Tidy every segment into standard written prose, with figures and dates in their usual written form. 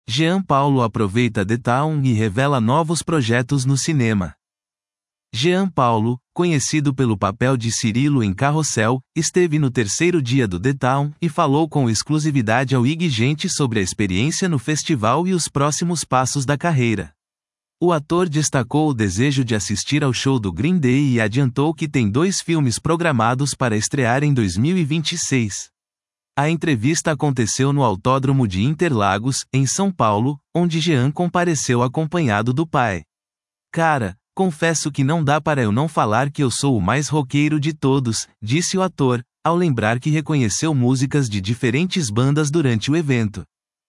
Jean Paulo aproveita The Town e revela novos projetos no cinema. Jean Paulo, conhecido pelo papel de Cirilo em Carrossel, esteve no terceiro dia do The Town e falou com exclusividade ao IG Gente sobre a experiência no festival e os próximos passos da carreira. O ator destacou o desejo de assistir ao show do Green Day e adiantou que tem 2 filmes programados para estrear em 2026. A entrevista aconteceu no Autódromo de Interlagos, em São Paulo, onde Jean compareceu acompanhado do pai. "Cara, confesso que não dá para eu não falar que eu sou o mais roqueiro de todos", disse o ator, ao lembrar que reconheceu músicas de diferentes bandas durante o evento.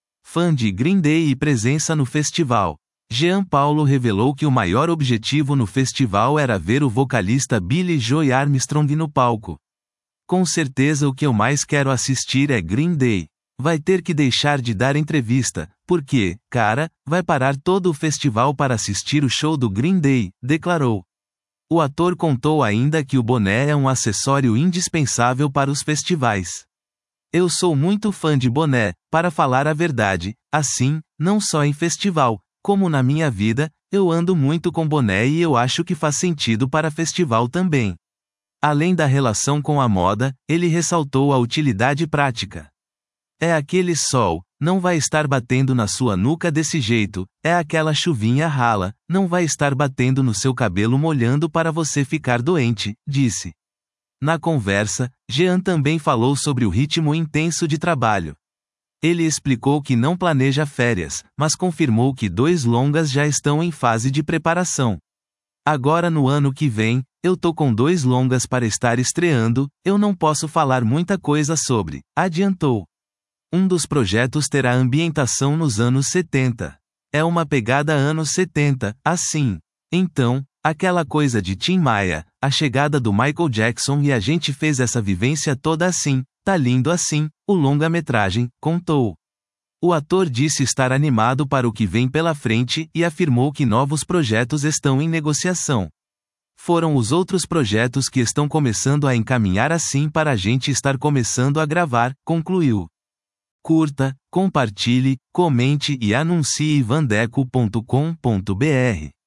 Fã de Green Day e presença no festival, Jean Paulo revelou que o maior objetivo no festival era ver o vocalista Billie Joe Armstrong no palco. "Com certeza o que eu mais quero assistir é Green Day. Vai ter que deixar de dar entrevista, porque, cara, vai parar todo o festival para assistir o show do Green Day", declarou. O ator contou ainda que o boné é um acessório indispensável para os festivais. "Eu sou muito fã de boné, para falar a verdade, assim, não só em festival, como na minha vida, eu ando muito com boné e eu acho que faz sentido para festival também." Além da relação com a moda, ele ressaltou a utilidade prática. "É aquele sol, não vai estar batendo na sua nuca desse jeito, é aquela chuvinha rala, não vai estar batendo no seu cabelo molhando para você ficar doente", disse. Na conversa, Jean também falou sobre o ritmo intenso de trabalho. Ele explicou que não planeja férias, mas confirmou que 2 longas já estão em fase de preparação. "Agora no ano que vem, eu tô com 2 longas para estar estreando, eu não posso falar muita coisa sobre", adiantou. Um dos projetos terá ambientação nos anos 70. "É uma pegada anos 70, assim. Então, aquela coisa de Tim Maia, a chegada do Michael Jackson e a gente fez essa vivência toda assim, tá lindo assim", o longa-metragem contou. O ator disse estar animado para o que vem pela frente e afirmou que novos projetos estão em negociação. "Foram os outros projetos que estão começando a encaminhar assim para a gente estar começando a gravar", concluiu. Curta, compartilhe, comente e anuncie vandeco.com.br.